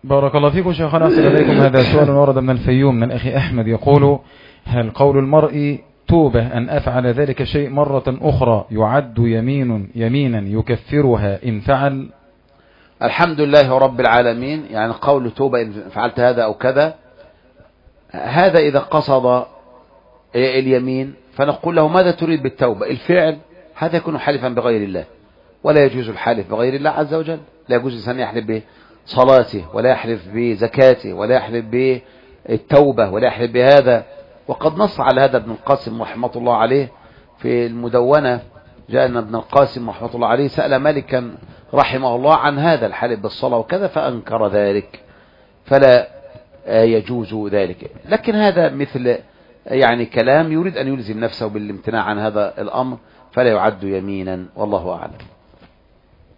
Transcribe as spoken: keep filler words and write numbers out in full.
بارك الله فيكم شيخنا، أحسن إليكم. هذا سؤال ورد من الفيوم من أخي أحمد يقول: هل قول المرء توبة أن أفعل ذلك شيء مرة أخرى يعد يمين يمينا يكفرها إن فعل؟ الحمد لله رب العالمين. يعني قول توبة إن فعلت هذا أو كذا، هذا إذا قصد اليمين فنقول له ماذا تريد بالتوبة؟ الفعل هذا يكون حلفا بغير الله، ولا يجوز الحلف بغير الله عز وجل. لا يجوز الإنسان يحلف بصلاته، ولا يحلف بزكاته، ولا يحلف بالتوبة، ولا يحلف بهذا. وقد نص على هذا ابن القاسم رحمة الله عليه في المدونة. جاء أن ابن القاسم رحمة الله عليه سأل مالكا رحمه الله عن هذا الحلف بالصلاة وكذا، فأنكر ذلك، فلا يجوز ذلك. لكن هذا مثل يعني كلام يريد أن يلزم نفسه بالامتناع عن هذا الأمر، فلا يعد يمينا، والله أعلم.